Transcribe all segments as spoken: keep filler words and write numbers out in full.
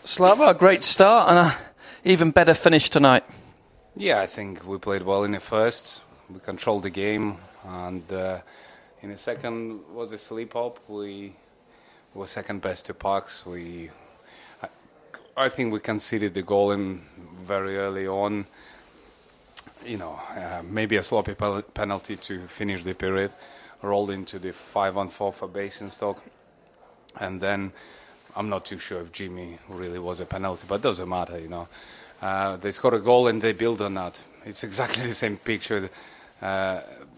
Slava, a great start and an even better finish tonight. Yeah, I think we played well in the first. We controlled the game, and uh, in the second was a sleep up. We were second best to Pucks. We, I, I think we conceded the goal in very early on. You know, uh, maybe a sloppy pel- penalty to finish the period. Rolled into the five on four for Basingstoke, and then I'm not too sure if Jimmy really was a penalty, but it doesn't matter, you know. Uh, they scored a goal and they build on that. It's exactly the same picture uh,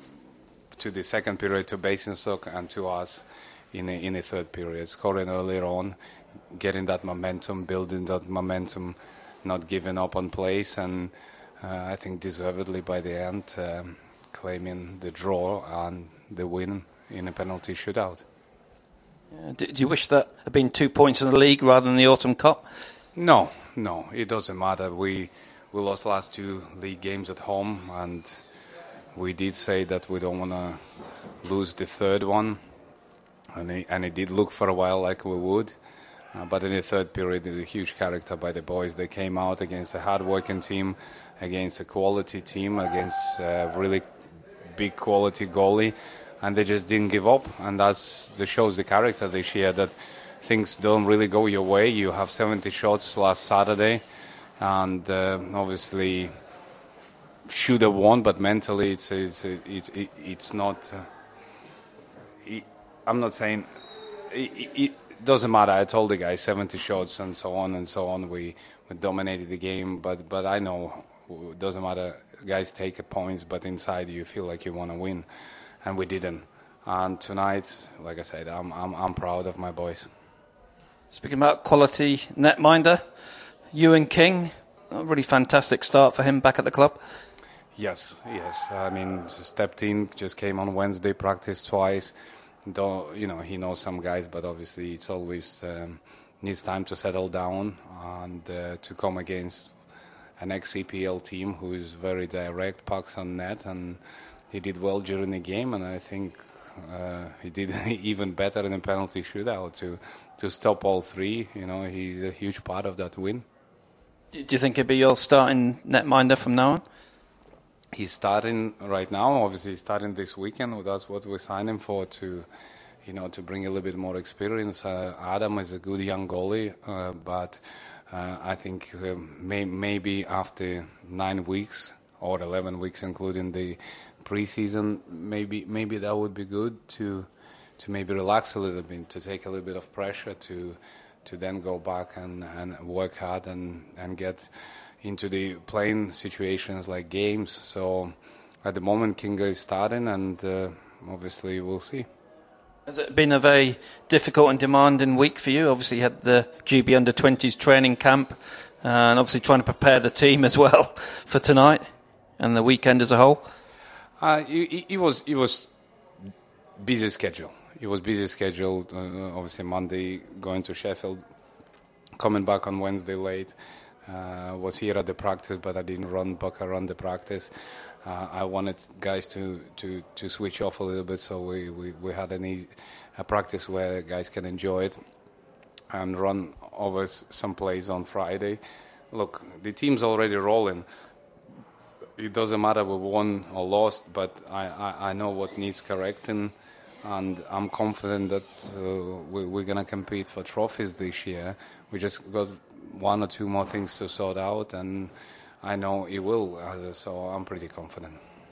to the second period to Basingstoke and to us in the, in the third period. Scoring earlier on, getting that momentum, building that momentum, not giving up on plays, and uh, I think deservedly by the end um, claiming the draw and the win in a penalty shootout. Yeah, do, do you wish that had been two points in the league rather than the Autumn Cup? No, no, it doesn't matter. We we lost last two league games at home, and we did say that we don't want to lose the third one, and it, and it did look for a while like we would. Uh, but in the third period, there's a huge character by the boys. They came out against a hard-working team, against a quality team, against a really big quality goalie, and they just didn't give up. And that's that shows the character this year, that things don't really go your way. You have seventy shots last Saturday, and uh, obviously should have won, but mentally it's it's it's, it's not. Uh, it, I'm not saying it, it doesn't matter. I told the guys seventy shots and so on and so on. We, we dominated the game, but but I know it doesn't matter. Guys take points, but inside you feel like you want to win, and we didn't. And tonight, like I said, I'm I'm I'm proud of my boys. Speaking about quality netminder, Ewan King, a really fantastic start for him back at the club. Yes, yes. I mean, stepped in, just came on Wednesday, practiced twice. Though, you know, he knows some guys, but obviously it's always um, needs time to settle down and uh, to come against an ex-C P L team who is very direct, pucks on net, and he did well during the game, and I think uh, he did even better in the penalty shootout to to stop all three. You know, he's a huge part of that win. Do you think he'll be your starting netminder from now on? He's starting right now. Obviously, he's starting this weekend. That's what we signed him for, to, you know, to bring a little bit more experience. Uh, Adam is a good young goalie, uh, but uh, I think uh, may, maybe after nine weeks or eleven weeks, including the preseason, maybe maybe that would be good to to maybe relax a little bit, to take a little bit of pressure, to to then go back and, and work hard and, and get into the playing situations like games. So at the moment, Kinga is starting, and uh, obviously we'll see. Has it been a very difficult and demanding week for you? Obviously you had the G B under twenties training camp, uh, and obviously trying to prepare the team as well for tonight and the weekend as a whole. Uh, it, it was it was busy schedule. It was busy schedule. Uh, obviously Monday going to Sheffield, coming back on Wednesday late. Uh, was here at the practice, but I didn't run back around the practice. Uh, I wanted guys to, to, to switch off a little bit, so we, we, we had an easy, a practice where guys can enjoy it and run over some plays on Friday. Look, the team's already rolling. It doesn't matter if we won or lost, but I, I, I know what needs correcting, and I'm confident that uh, we, we're going to compete for trophies this year. We just got one or two more things to sort out, and I know it will, uh, so I'm pretty confident.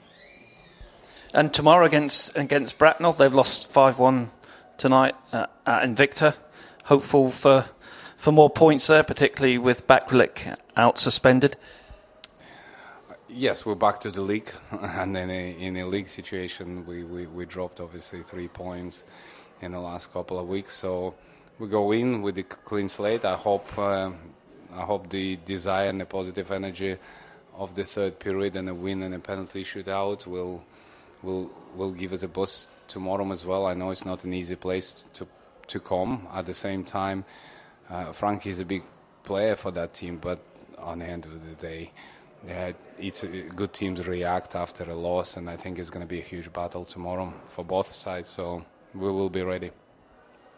And tomorrow against against Bracknell, they've lost five one tonight at, at Invicta. Hopeful for for more points there, particularly with Backlick out suspended. Yes, we're back to the league, and in a, in a league situation, we, we, we dropped obviously three points in the last couple of weeks, so we go in with a clean slate. I hope uh, I hope the desire and the positive energy of the third period and a win and a penalty shootout will will will give us a boost tomorrow as well. I know it's not an easy place to to come. At the same time, uh, Frankie is a big player for that team, but on the end of the day, yeah, it's a good team to react after a loss, and I think it's going to be a huge battle tomorrow for both sides. So we will be ready.